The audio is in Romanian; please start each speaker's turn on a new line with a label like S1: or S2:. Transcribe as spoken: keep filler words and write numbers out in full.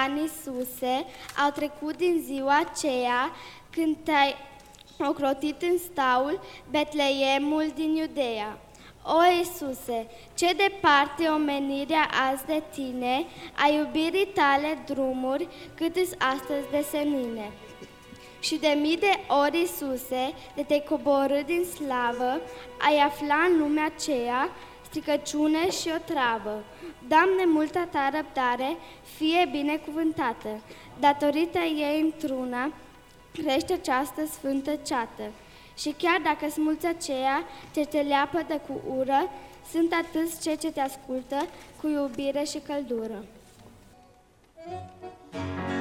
S1: ani, Iisuse, au trecut din ziua aceea când te-ai ocrotit în staul Betleemul din Iudeea. O, Iisuse, ce departe omenirea azi de tine, a iubirii tale drumuri, cât-s astăzi de senine. Și de mii de ori, Iisuse, de te coborî din slavă, ai afla în lumea aceea stricăciune și o travă. Doamne, multa ta răbdare, fie binecuvântată. Datorită ei într-una crește această sfântă ceată. Și chiar dacă sunt mulți aceia ce te leapădă cu ură, sunt atâți cei ce te ascultă cu iubire și căldură.